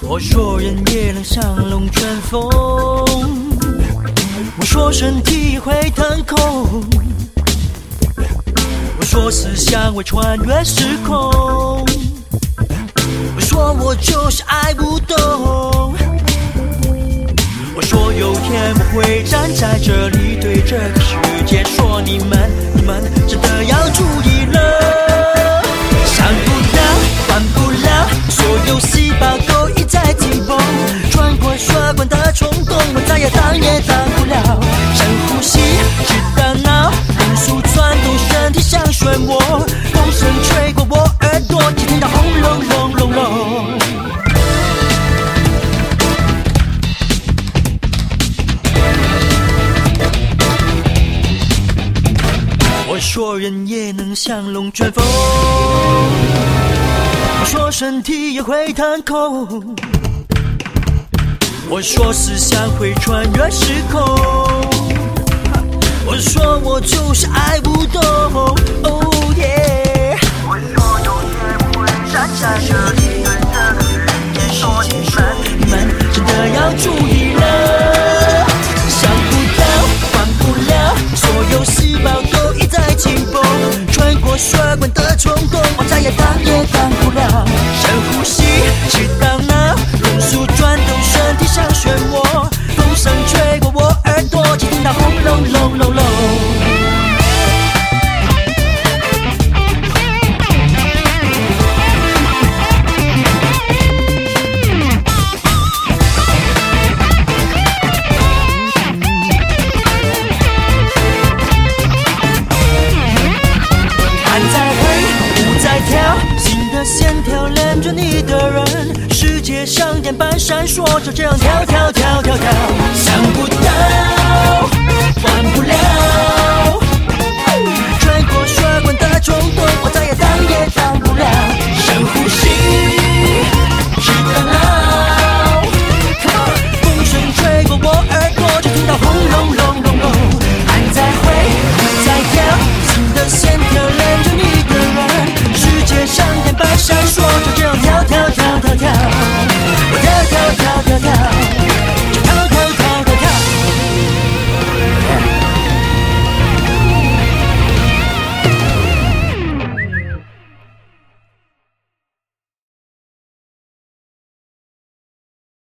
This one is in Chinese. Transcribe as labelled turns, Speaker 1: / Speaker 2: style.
Speaker 1: 我说人也能像龙卷风，我说身体也会腾空，我说思想会穿越时空，我说我就是爱不懂，我说有天我会站在这里对这个世界说你们真的要注意了，想不到管不了，所有细胞都已在紧绷，穿过血管的冲动我再也挡也挡不了，深呼吸直大脑风速窜动身体像漩涡，风声吹过我耳朵只听到轰隆隆隆隆，我说人也能像龙卷风，我说身体也会腾空，我说思想会穿越时空，我说我就是爱不懂，哦耶！我说有天我会站在这里对这个世界说你们真的要注意了，想不到管不了，所有细胞都已在紧绷，穿过血管的冲动我再也挡也挡不了，深呼吸直大脑龙速转动身体像漩涡，风声吹过我耳朵只听到轰隆隆隆隆，线条连着你的人，世界像电般闪烁着，这样跳跳跳跳跳，想不到